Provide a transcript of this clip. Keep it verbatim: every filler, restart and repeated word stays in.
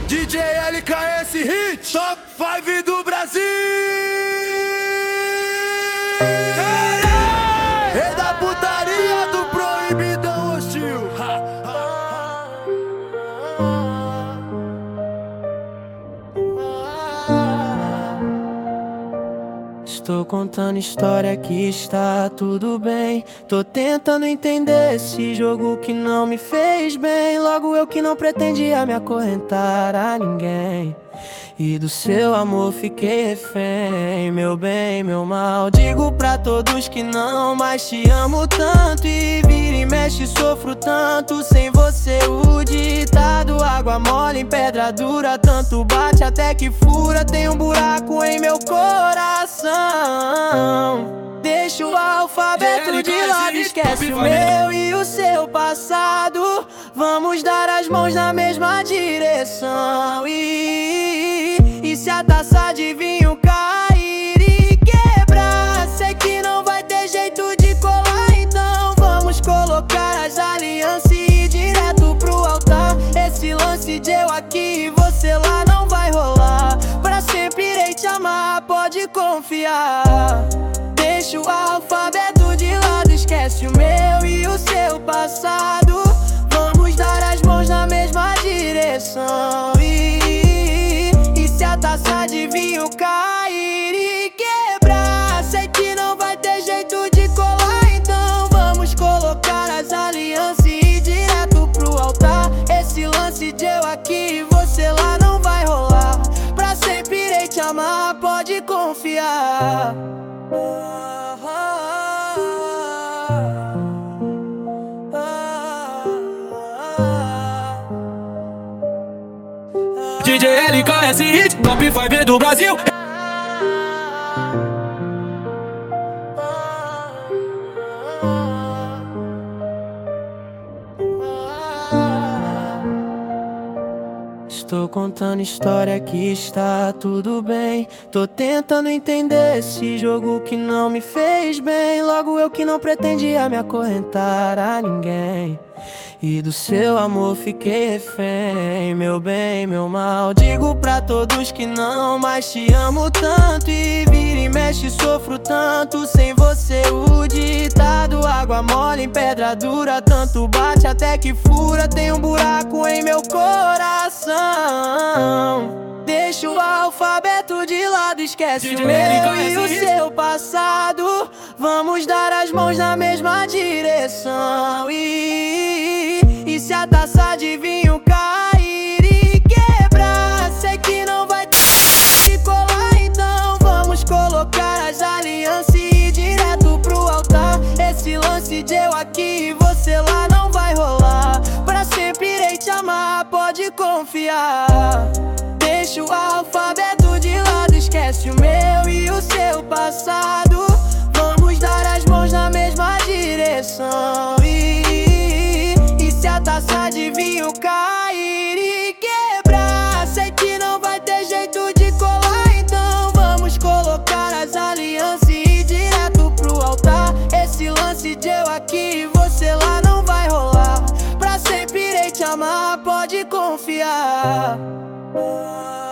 D J L K S Hit, Top cinco do Brasil. Rei da putaria do proibidão hostil. Estou contando história que está tudo bem. Tô tentando entender esse jogo que não me fez bem. Logo eu que não pretendia me acorrentar a ninguém, e do seu amor fiquei refém. Meu bem, meu mal, digo pra todos que não mais te amo tanto. E vira e mexe, sofro tanto sem você. O ditado água mole em pedra dura, tanto bate até que fura. Tem um buraco em meu coração. Deixa o alfabeto de lado, esquece o meu e o seu passado. Vamos dar as mãos na mesma direção. E, e se a taça de vinho cair e quebrar, sei que não vai ter jeito de colar. Então vamos colocar as alianças e ir direto pro altar. Esse lance de eu aqui e você lá não vai rolar. Pra sempre irei te amar, pode confiar. Deixa o alfabeto de lado, esquece o meu e o seu passado. Vamos dar as mãos na mesma direção. E, e se a taça de vinho cair e quebrar, sei que não vai ter jeito de colar. Então vamos colocar as alianças e ir direto pro altar. Esse lance de eu aqui e você lá não vai rolar. Pra sempre irei te amar, pode confiar. D J L K S Hit, Top cinco do Brasil. Estou contando história que está tudo bem. Tô tentando entender esse jogo que não me fez bem. Logo eu que não pretendia me acorrentar a ninguém, e do seu amor fiquei refém. Meu bem, meu mal, digo pra todos que não mais te amo tanto. E vira e mexe, sofro tanto sem você. O ditado água mole em pedra dura, tanto bate até que fura. Tem um buraco em meu coração. Deixa o alfabeto de lado, esquece o meu e o seu passado. Vamos dar as mãos na mesma direção. E, e se a taça de vinho cair e quebrar, sei que não vai ter de colar. Então vamos colocar as alianças e ir direto pro altar. Esse lance de eu aqui e você lá não vai rolar. Pra sempre irei te amar, pode confiar. Deixa o alfabeto de lado, esquece o meu e o seu passado. Vamos dar as mãos na mesma direção. E, e se a taça de vinho cair e quebrar, sei que não vai ter jeito de colar. Então vamos colocar as alianças e ir direto pro altar. Esse lance de eu aqui e você lá não vai rolar. Pra sempre irei te amar, pode confiar.